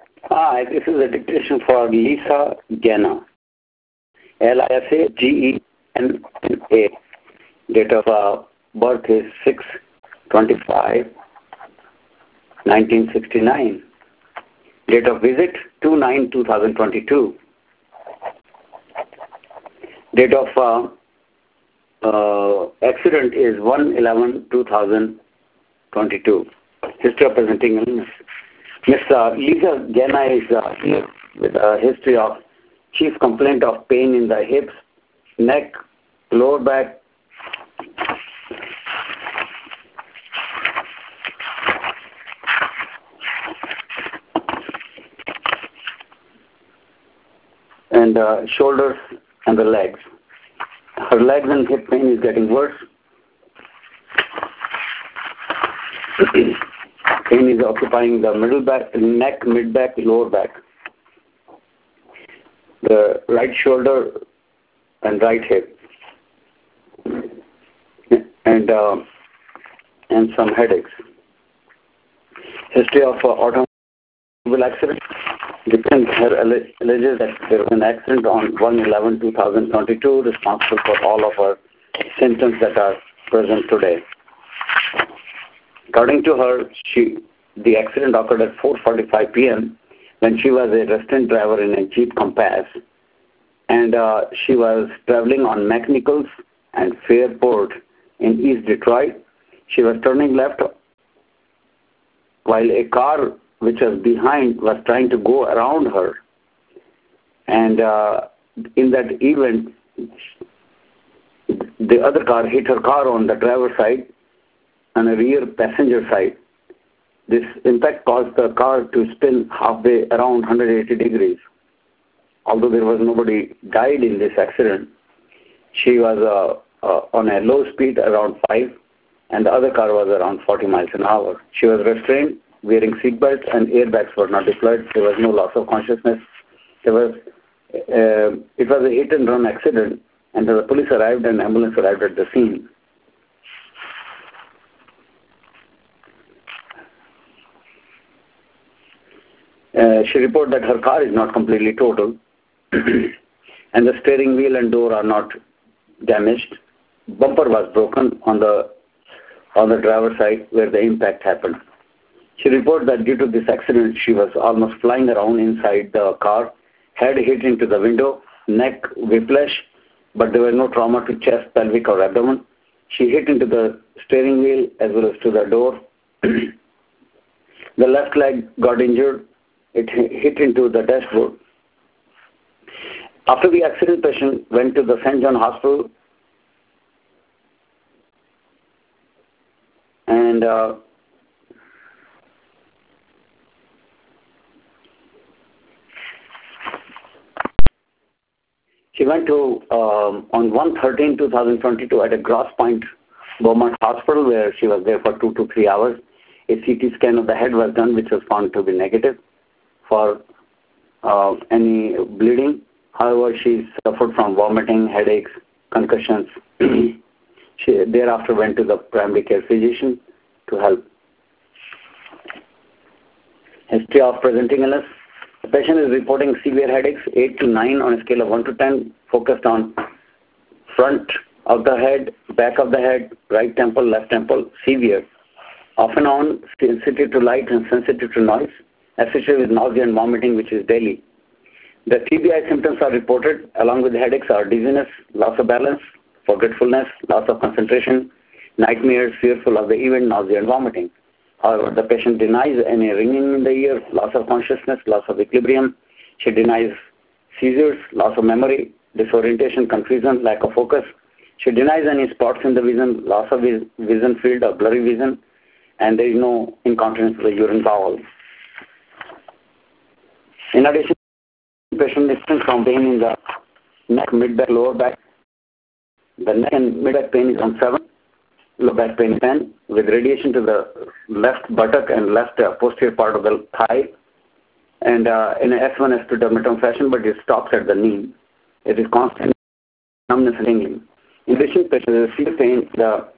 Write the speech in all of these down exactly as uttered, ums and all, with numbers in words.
Hi, this is a dictation for Lisa Gena. L I S A G E N N A. Date of uh, birth is six twenty-five nineteen sixty-nine. Date of visit two nine two thousand twenty-two. Date of uh, uh, accident is one eleven two thousand twenty-two. History of presenting illness. Miss Uh, Lisa Gena is uh, here with a history of chief complaint of pain in the hips, neck, lower back, and uh, shoulders and the legs. Her legs and hip pain is getting worse. Pain is occupying the middle back, neck, mid back, lower back, the right shoulder and right hip, and uh, and some headaches. History of uh, automobile accident. Depends. Her alleges that there was an accident on one eleven two thousand twenty-two, responsible for all of her symptoms that are present today. According to her, she the accident occurred at four forty-five p m when she was a resident driver in a Jeep Compass, and uh, she was traveling on McNichols and Fairport in East Detroit. She was turning left while a car which was behind was trying to go around her, and uh, in that event, the other car hit her car on the driver's side and a rear passenger side. This impact caused the car to spin halfway around one hundred eighty degrees. Although there was nobody died in this accident, she was uh, uh, on a low speed around five, and the other car was around forty miles an hour. She was restrained, wearing seatbelts, and airbags were not deployed. There was no loss of consciousness. There was uh, it was a hit and run accident, and the police arrived and ambulance arrived at the scene. Uh, she reported that her car is not completely total, and the steering wheel and door are not damaged. Bumper was broken on the on the driver's side where the impact happened. She reported that due to this accident, she was almost flying around inside the car, head hit into the window, neck whiplash, but there was no trauma to chest, pelvic, or abdomen. She hit into the steering wheel as well as to the door. The left leg got injured. It hit into the dashboard. After the accident, patient went to the Saint John Hospital, and uh, she went to um, on one thirteen two thousand twenty-two at a Grosse Pointe Beaumont Hospital, where she was there for two to three hours. A C T scan of the head was done, which was found to be negative for uh, any bleeding. However, she suffered from vomiting, headaches, concussions. She thereafter went to the primary care physician to help. History of presenting illness. The patient is reporting severe headaches, eight to nine on a scale of one to ten, focused on front of the head, back of the head, right temple, left temple, severe. Off and on, sensitive to light and sensitive to noise, associated with nausea and vomiting, which is daily. The T B I symptoms are reported along with the headaches are dizziness, loss of balance, forgetfulness, loss of concentration, nightmares, fearful of the event, nausea and vomiting. However, the patient denies any ringing in the ear, loss of consciousness, loss of equilibrium. She denies seizures, loss of memory, disorientation, confusion, lack of focus. She denies any spots in the vision, loss of vision field or blurry vision, and there is no incontinence of the urine bowel. In addition, the patient is suffering from pain in the neck, mid-back, lower back. The neck and mid-back pain is on seven, lower back pain is ten, with radiation to the left buttock and left uh, posterior part of the thigh, and uh, in an S one S two dermatome fashion, but it stops at the knee. It is constant numbness and tingling. In addition, patient has severe pain in the,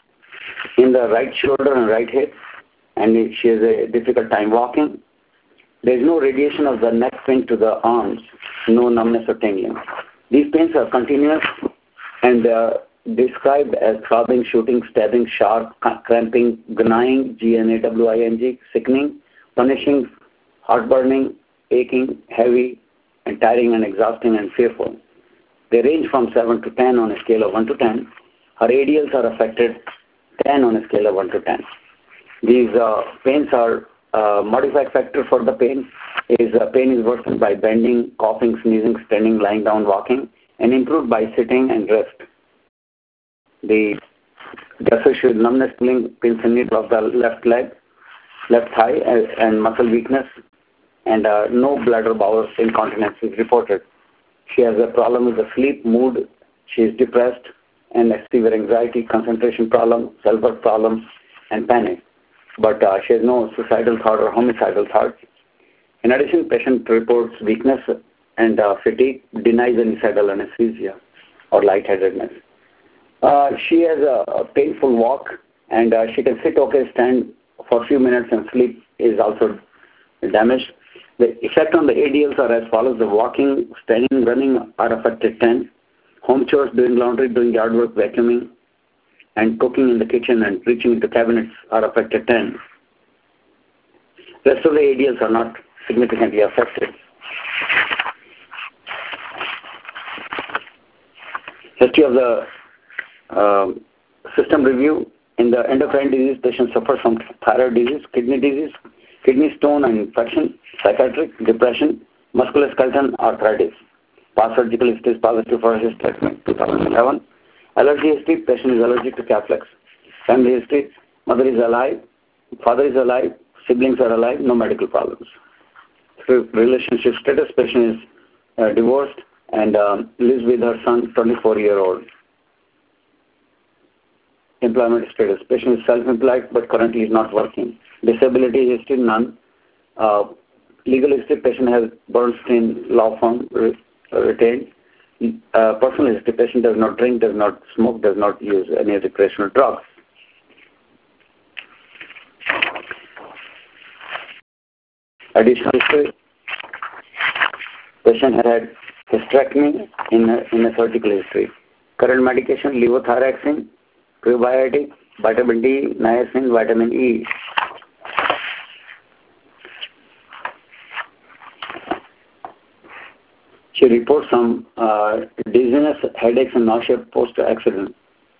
in the right shoulder and right hip, and she has a difficult time walking. There is no radiation of the neck pain to the arms, no numbness or tingling. These pains are continuous and they are described as throbbing, shooting, stabbing, sharp, cramping, gnawing, G N A W I N G, sickening, punishing, heartburning, aching, heavy, and tiring and exhausting and fearful. They range from seven to ten on a scale of one to ten. Her radials are affected ten on a scale of one to ten. These uh, pains are uh, modified factor for the pain is uh, pain is worsened by bending, coughing, sneezing, standing, lying down, walking, and improved by sitting and rest. The associated numbness, tingling, pins and needle of the left leg, left thigh, and, and muscle weakness, and uh, no bladder bowel incontinence is reported. She has a problem with the sleep, mood, she is depressed, and severe anxiety, concentration problem, self-worth problems, and panic. But uh, she has no suicidal thought or homicidal thoughts. In addition, patient reports weakness and uh, fatigue, denies any suicidal anesthesia or lightheadedness. Uh, she has a, a painful walk, and uh, she can sit okay, stand for a few minutes, and sleep is also damaged. The effect on the A D Ls are as follows: the walking, standing, running are affected ten. Home chores, doing laundry, doing yard work, vacuuming, and cooking in the kitchen and reaching into cabinets are affected ten. Rest of the A D Ls are not significantly affected. History of the uh, system review. In the endocrine disease, patients suffer from thyroid disease, kidney disease, kidney stone and infection, psychiatric, depression, musculoskeletal arthritis. Past surgical history is positive for hysterectomy, two thousand eleven. Allergy history, patient is allergic to Catholics. Family history, mother is alive, father is alive, siblings are alive, no medical problems. Relationship status, patient is uh, divorced and um, lives with her son, twenty-four-year-old. Employment status, patient is self-employed but currently is not working. Disability history, none. Uh, legal history, patient has Bernstein law firm re retained. Uh, personal history, patient does not drink, does not smoke, does not use any recreational drugs. Additional history, patient had hysterectomy in a, in a surgical history. Current medication, levothyroxine, prebiotic, vitamin D, niacin, vitamin E. She reports some uh, dizziness, headaches, and nausea post-accident.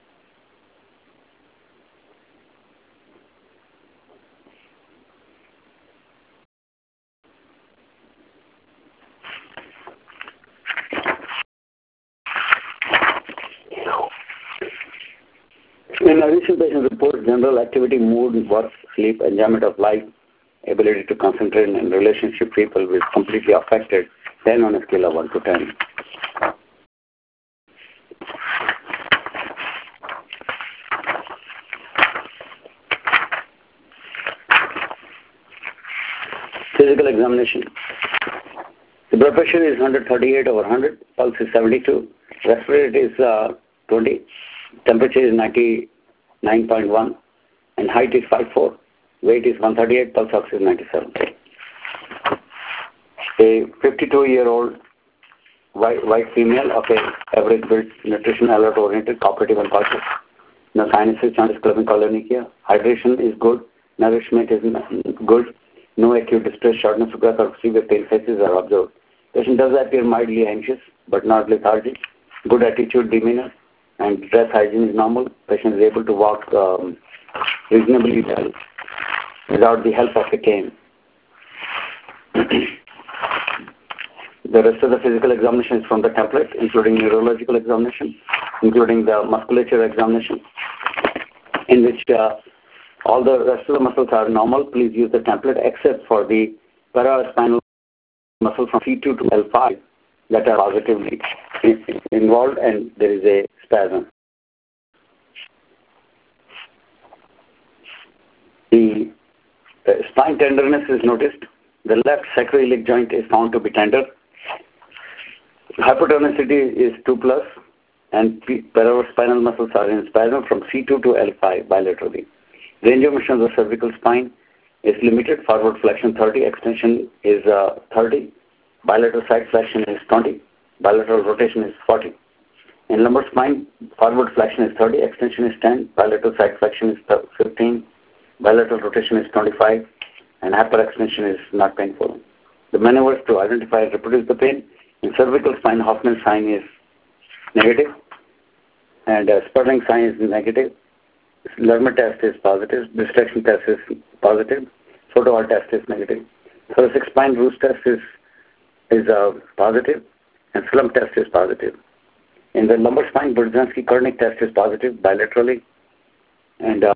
In addition, patient reports general activity, mood, work, sleep, enjoyment of life, ability to concentrate, and relationship people will completely affected, ten on a scale of one to ten. Physical examination. The blood pressure is one thirty-eight over one hundred, pulse is seventy-two, respiratory rate is uh, twenty, temperature is ninety-nine point one, and height is five foot four, weight is one thirty-eight, pulse ox is ninety-seven. A fifty-two-year-old white, white female, okay, average build, nutrition, alert oriented, cooperative and cautious. No sinuses, jaundice, clubbing, cholinergia. Hydration is good, nourishment is good, no acute distress, shortness of breath or severe pain faces are observed. Patient does appear mildly anxious but not lethargic. Good attitude, demeanor, and dress hygiene is normal. Patient is able to walk um, reasonably well without the help of a cane. The rest of the physical examination is from the template, including neurological examination, including the musculature examination, in which uh, all the rest of the muscles are normal. Please use the template except for the paraspinal muscle from C two to L five that are positively involved and there is a spasm. The uh, spine tenderness is noticed. The left sacroiliac joint is found to be tender. Hypotonicity is two plus, and paraspinal muscles are in spasm from C two to L five bilaterally. Range of motion of the cervical spine, is limited. Forward flexion thirty, extension is uh, thirty. Bilateral side flexion is twenty. Bilateral rotation is forty. In lumbar spine, forward flexion is thirty, extension is ten. Bilateral side flexion is fifteen. Bilateral rotation is twenty-five. And hyperextension is not painful. The maneuvers to identify and reproduce the pain. In cervical spine, Hoffman sign is negative. And uh, Sperling sign is negative. Lerner test is positive. Distraction test is positive. Photo test is negative. Thoracic spine Roos test is, is uh, positive. And slump test is positive. In the lumbar spine, Burzynski-Kernig test is positive bilaterally. And uh,